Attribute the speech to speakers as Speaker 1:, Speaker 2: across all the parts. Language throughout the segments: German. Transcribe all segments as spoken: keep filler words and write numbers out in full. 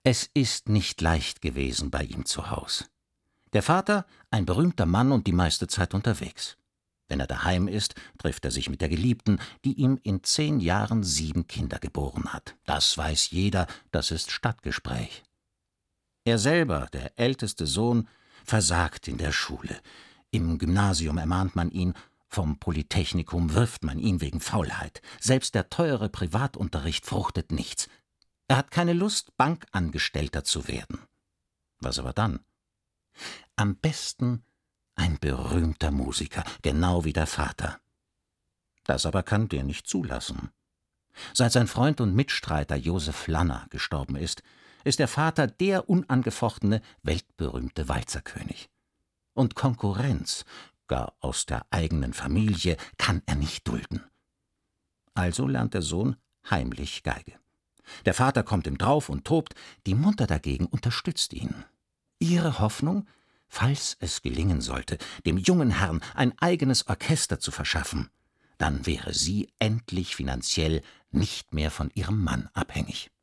Speaker 1: Es ist nicht leicht gewesen bei ihm zu Haus. Der Vater, ein berühmter Mann und die meiste Zeit unterwegs. Wenn er daheim ist, trifft er sich mit der Geliebten, die ihm in zehn Jahren sieben Kinder geboren hat. Das weiß jeder, das ist Stadtgespräch. Er selber, der älteste Sohn, versagt in der Schule. Im Gymnasium ermahnt man ihn, vom Polytechnikum wirft man ihn wegen Faulheit. Selbst der teure Privatunterricht fruchtet nichts. Er hat keine Lust, Bankangestellter zu werden. Was aber dann? Am besten ein berühmter Musiker, genau wie der Vater. Das aber kann der nicht zulassen. Seit sein Freund und Mitstreiter Josef Lanner gestorben ist, ist der Vater der unangefochtene, weltberühmte Walzerkönig. Und Konkurrenz, gar aus der eigenen Familie, kann er nicht dulden. Also lernt der Sohn heimlich Geige. Der Vater kommt ihm drauf und tobt, die Mutter dagegen unterstützt ihn. Ihre Hoffnung, falls es gelingen sollte, dem jungen Herrn ein eigenes Orchester zu verschaffen, dann wäre sie endlich finanziell nicht mehr von ihrem Mann abhängig.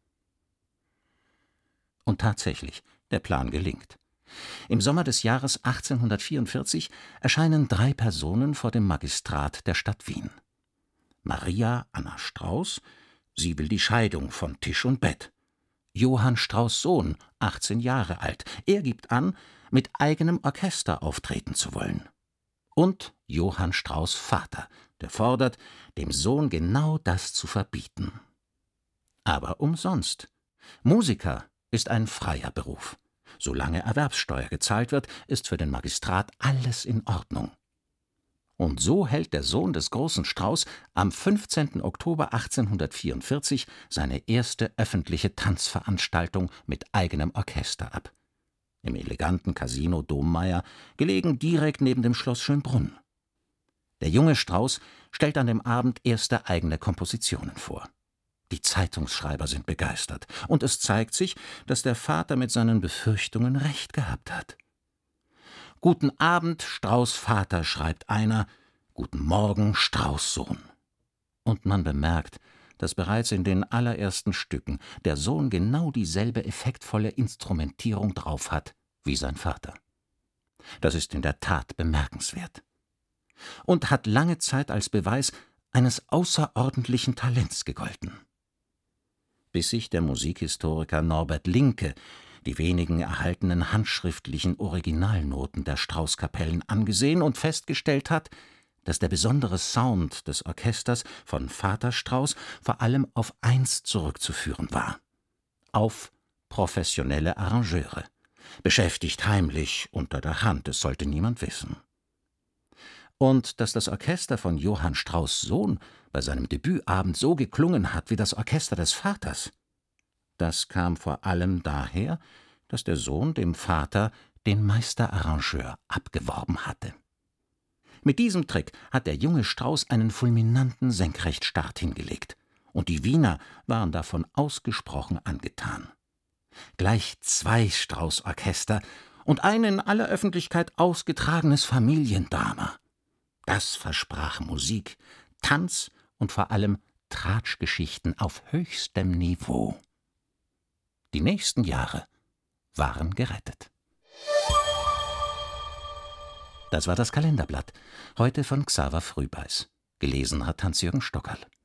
Speaker 1: Und tatsächlich, der Plan gelingt. Im Sommer des Jahres achtzehnhundertvierundvierzig erscheinen drei Personen vor dem Magistrat der Stadt Wien. Maria Anna Strauß, sie will die Scheidung von Tisch und Bett. Johann Strauß' Sohn, achtzehn Jahre alt, er gibt an, mit eigenem Orchester auftreten zu wollen. Und Johann Strauß' Vater, der fordert, dem Sohn genau das zu verbieten. Aber umsonst. Musiker ist ein freier Beruf. Solange Erwerbssteuer gezahlt wird, ist für den Magistrat alles in Ordnung. Und so hält der Sohn des großen Strauß am fünfzehnten Oktober achtzehnhundertvierundvierzig seine erste öffentliche Tanzveranstaltung mit eigenem Orchester ab. Im eleganten Casino Dommeier, gelegen direkt neben dem Schloss Schönbrunn. Der junge Strauß stellt an dem Abend erste eigene Kompositionen vor. Die Zeitungsschreiber sind begeistert, und es zeigt sich, dass der Vater mit seinen Befürchtungen recht gehabt hat. »Guten Abend, Strauß Vater«, schreibt einer, »Guten Morgen, Strauß Sohn«. Und man bemerkt, dass bereits in den allerersten Stücken der Sohn genau dieselbe effektvolle Instrumentierung drauf hat wie sein Vater. Das ist in der Tat bemerkenswert. Und hat lange Zeit als Beweis eines außerordentlichen Talents gegolten. Bis sich der Musikhistoriker Norbert Linke die wenigen erhaltenen handschriftlichen Originalnoten der Strauß-Kapellen angesehen und festgestellt hat, dass der besondere Sound des Orchesters von Vater Strauß vor allem auf eins zurückzuführen war: auf professionelle Arrangeure, beschäftigt heimlich unter der Hand, es sollte niemand wissen. Und dass das Orchester von Johann Strauß' Sohn bei seinem Debütabend so geklungen hat wie das Orchester des Vaters, das kam vor allem daher, dass der Sohn dem Vater den Meisterarrangeur abgeworben hatte. Mit diesem Trick hat der junge Strauß einen fulminanten Senkrechtstart hingelegt, und die Wiener waren davon ausgesprochen angetan. Gleich zwei Strauß-Orchester und ein in aller Öffentlichkeit ausgetragenes Familiendrama. Das versprach Musik, Tanz und vor allem Tratschgeschichten auf höchstem Niveau. Die nächsten Jahre waren gerettet. Das war das Kalenderblatt, heute von Xaver Frühbeiß. Gelesen hat Hans-Jürgen Stockerl.